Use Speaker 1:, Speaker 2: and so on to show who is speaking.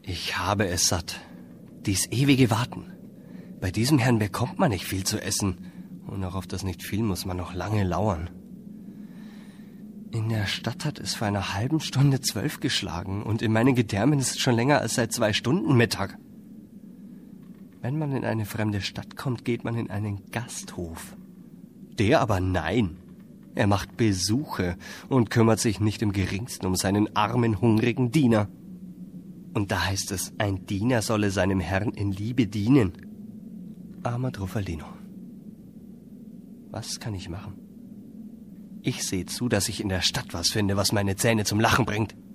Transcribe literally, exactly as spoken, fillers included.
Speaker 1: Ich habe es satt. Dies ewige Warten. Bei diesem Herrn bekommt man nicht viel zu essen. Und auch auf das nicht viel muss man noch lange lauern. In der Stadt hat es vor einer halben Stunde zwölf geschlagen. Und in meinen Gedärmen ist es schon länger als seit zwei Stunden Mittag. Wenn man in eine fremde Stadt kommt, geht man in einen Gasthof. Der aber nein. Er macht Besuche und kümmert sich nicht im geringsten um seinen armen, hungrigen Diener. Und da heißt es, ein Diener solle seinem Herrn in Liebe dienen. Armer Truffaldino. Was kann ich machen? Ich sehe zu, dass ich in der Stadt was finde, was meine Zähne zum Lachen bringt.